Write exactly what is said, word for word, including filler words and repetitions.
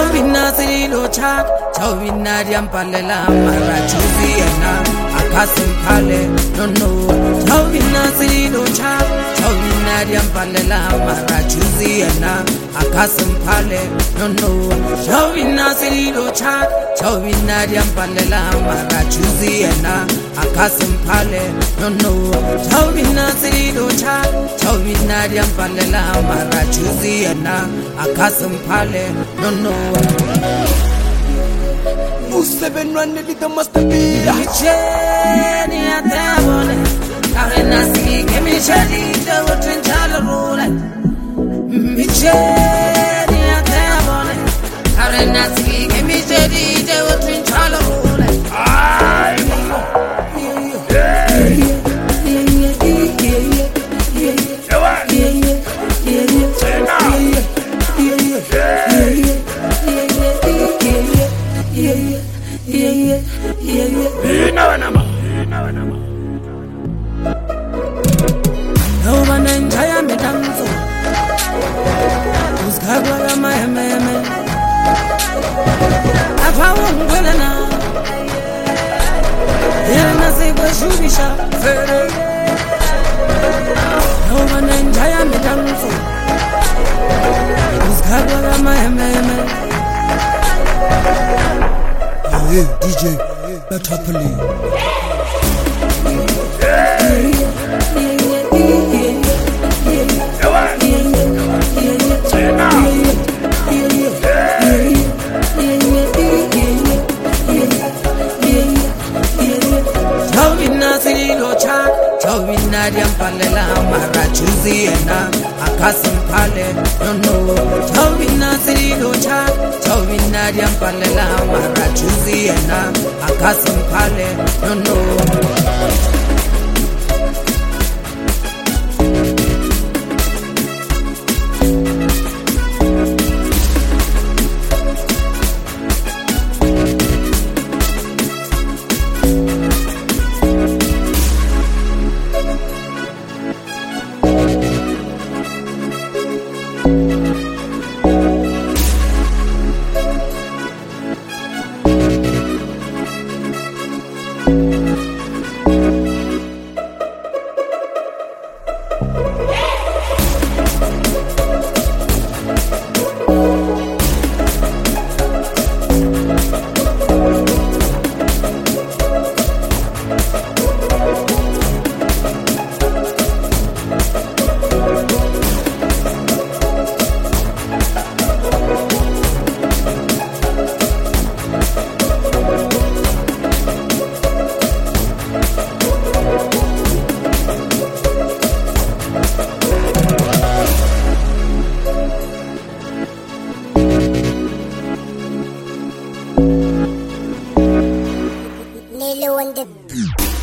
Chovina Silo Chat, Chovina Diampalela, Mara Chuziana, Akasim Pale, no no, Chovina Silo Chat, Chovina Diampalela, Mara Chuziana, Akasim Pale, no no, Chovina Silo Chat, Chovina Diampalela, Mara Chuziana, Akasim Pale, no no, Chovina Silo Chat, Chovina Diampalela, Mara Chuziana, Akasim Pale, no no. Seven run the must be Micheni atebole Karena si ke micheni de wotin chalorule Micheni atebole Karena si ke micheni de wotin chalorule Ay Nobana metanzo Uzgagwa mahememe Afawo ngwelana Yana sebo shubisha fere Nobana njaya metanzo Uzgagwa mahememe Hey D J, let her play. Chovina Silo Chat, Chovina Diampalela, Mara Chuziana, Akasim Pale, no no, Chovina Silo Chat, Chovina Diampalela, Mara Chuziana, Akasim Pale, no no. Nilo and the